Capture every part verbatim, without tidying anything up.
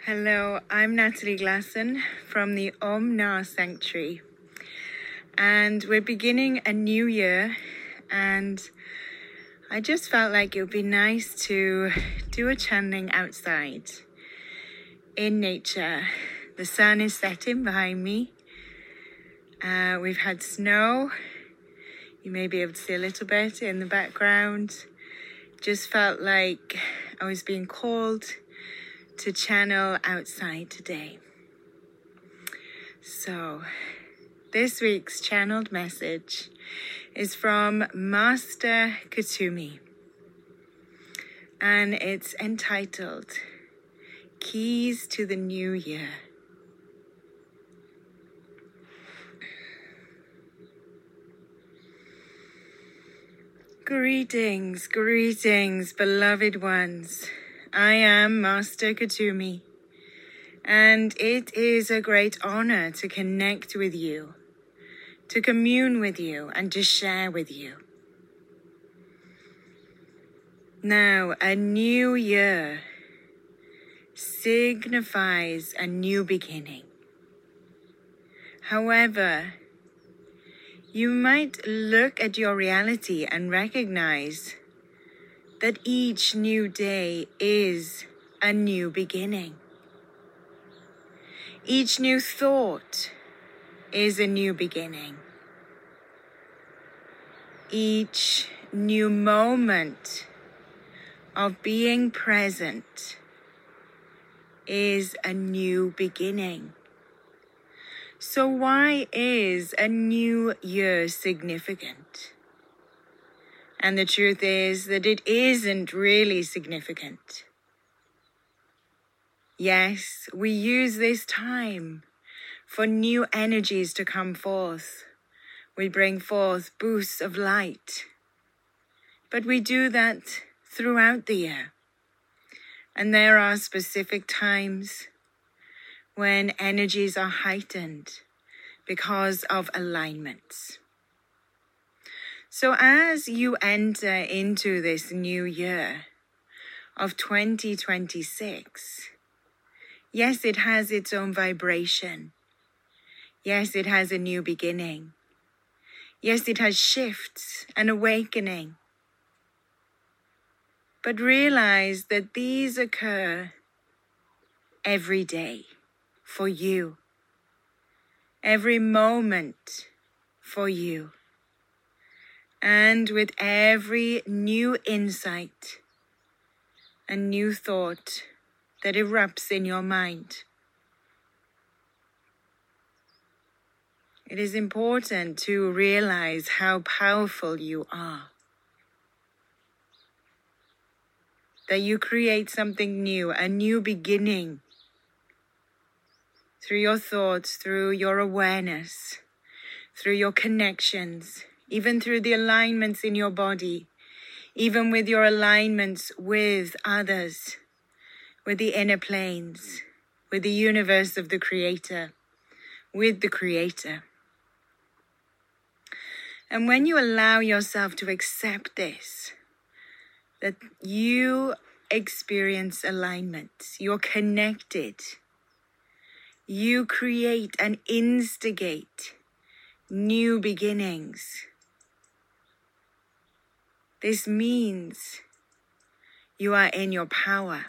Hello, I'm Natalie Glasson from the Om Na Sanctuary, and we're beginning a new year, and I just felt like it would be nice to do a channeling outside in nature. The sun is setting behind me. Uh, we've had snow. You may be able to see a little bit in the background. Just felt like I was being called to channel outside today. So this week's channeled message is from Master Kuthumi, and it's entitled Keys to the New Year. Greetings, greetings, beloved ones. I am Master Kuthumi, and it is a great honor to connect with you, to commune with you, and to share with you. Now, a new year signifies a new beginning. However, you might look at your reality and recognize that each new day is a new beginning. Each new thought is a new beginning. Each new moment of being present is a new beginning. So why is a new year significant? And the truth is that it isn't really significant. Yes, we use this time for new energies to come forth. We bring forth boosts of light. But we do that throughout the year. And there are specific times when energies are heightened because of alignments. So as you enter into this new year of twenty twenty-six, yes, it has its own vibration. Yes, it has a new beginning. Yes, it has shifts and awakening. But realize that these occur every day for you. Every moment for you. And with every new insight and new thought that erupts in your mind, it is important to realize how powerful you are. That you create something new, a new beginning, through your thoughts, through your awareness, through your connections, even through the alignments in your body, even with your alignments with others, with the inner planes, with the universe of the Creator, with the Creator. And when you allow yourself to accept this, that you experience alignment, you're connected, you create and instigate new beginnings. This means you are in your power.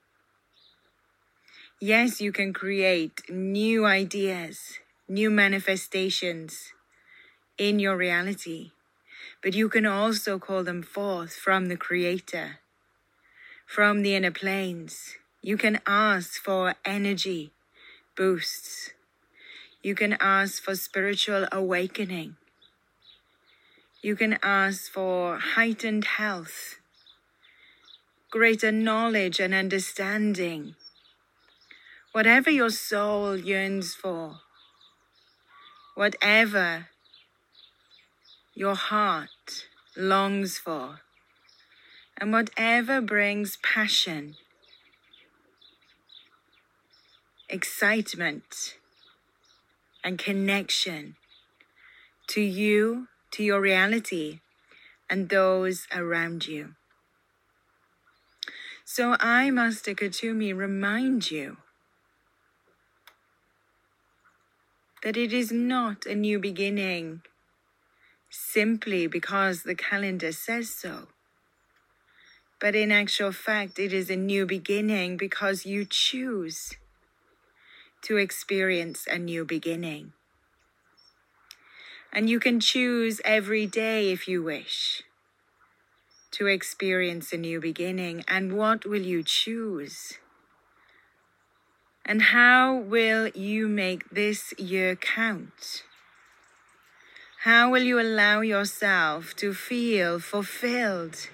Yes, you can create new ideas, new manifestations in your reality, but you can also call them forth from the Creator, from the inner planes. You can ask for energy boosts. You can ask for spiritual awakening. You can ask for heightened health, greater knowledge and understanding. Whatever your soul yearns for, whatever your heart longs for, and whatever brings passion, excitement, and connection to you, to your reality, and those around you. So I, Master Kuthumi, remind you that it is not a new beginning simply because the calendar says so, but in actual fact it is a new beginning because you choose to experience a new beginning. And you can choose every day if you wish to experience a new beginning. And what will you choose? And how will you make this year count? How will you allow yourself to feel fulfilled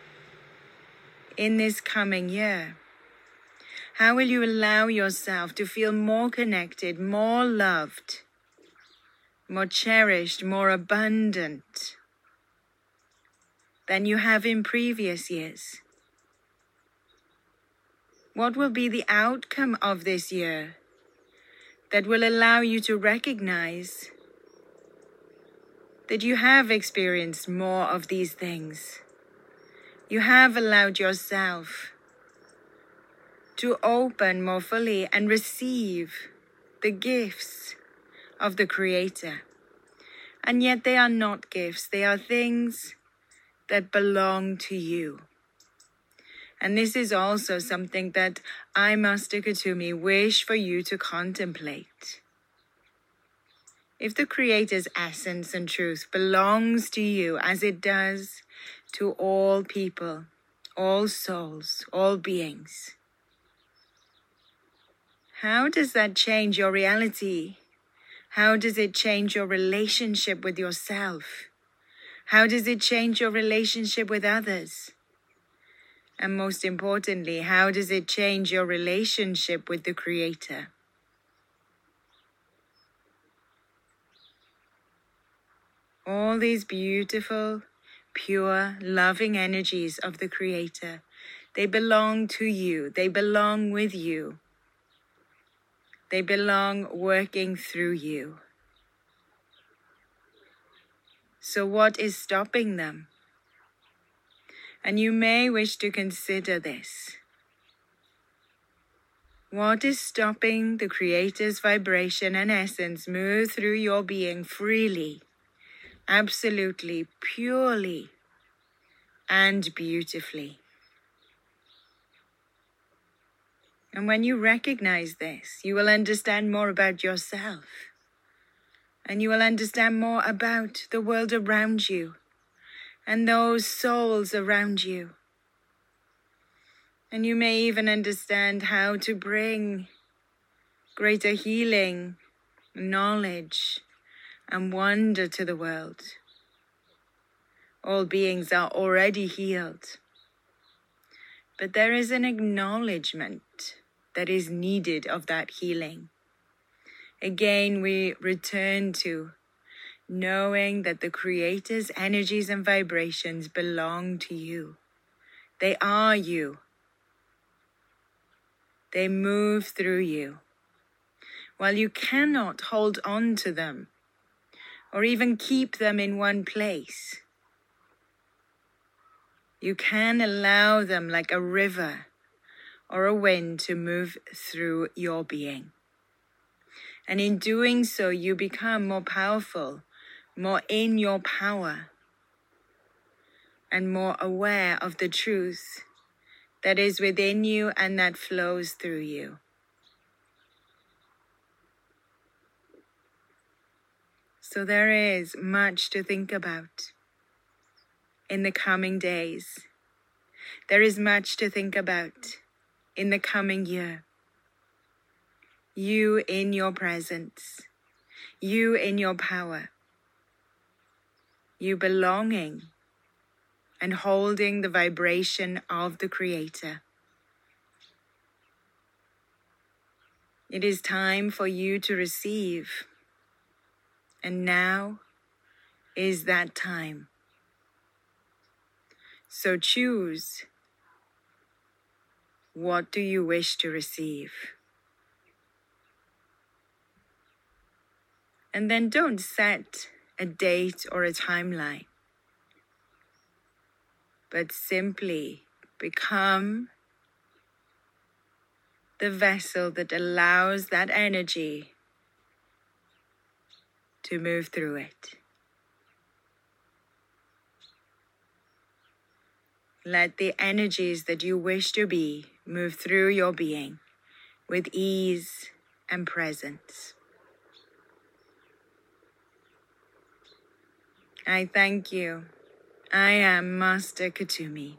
in this coming year? How will you allow yourself to feel more connected, more loved, more cherished, more abundant than you have in previous years? What will be the outcome of this year that will allow you to recognize that you have experienced more of these things? You have allowed yourself to open more fully and receive the gifts of the Creator. And yet they are not gifts, they are things that belong to you. And this is also something that I, Master Kuthumi, wish for you to contemplate. If the Creator's essence and truth belongs to you as it does to all people, all souls, all beings, how does that change your reality? How does it change your relationship with yourself? How does it change your relationship with others? And most importantly, how does it change your relationship with the Creator? All these beautiful, pure, loving energies of the Creator, they belong to you. They belong with you. They belong working through you. So what is stopping them? And you may wish to consider this. What is stopping the Creator's vibration and essence move through your being freely, absolutely, purely, and beautifully? And when you recognize this, you will understand more about yourself. And you will understand more about the world around you and those souls around you. And you may even understand how to bring greater healing, knowledge, and wonder to the world. All beings are already healed. But there is an acknowledgement that is needed of that healing. Again, we return to knowing that the Creator's energies and vibrations belong to you. They are you. They move through you. While you cannot hold on to them or even keep them in one place, you can allow them like a river or a wind to move through your being. And in doing so, you become more powerful, more in your power, and more aware of the truth that is within you and that flows through you. So there is much to think about in the coming days. There is much to think about in the coming year. You in your presence, you in your power, you belonging and holding the vibration of the Creator. It is time for you to receive, and now is that time. So choose. What do you wish to receive? And then don't set a date or a timeline, but simply become the vessel that allows that energy to move through it. Let the energies that you wish to be move through your being with ease and presence. I thank you. I am Master Kuthumi.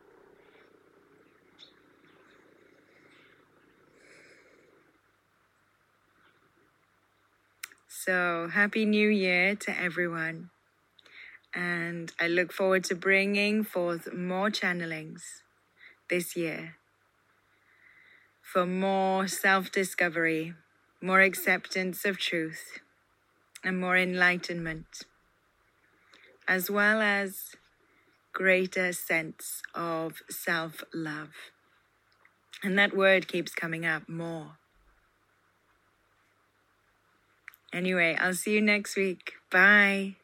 So, Happy New Year to everyone. And I look forward to bringing forth more channelings this year for more self-discovery, more acceptance of truth, and more enlightenment, as well as greater sense of self-love. And that word keeps coming up more. Anyway, I'll see you next week. Bye.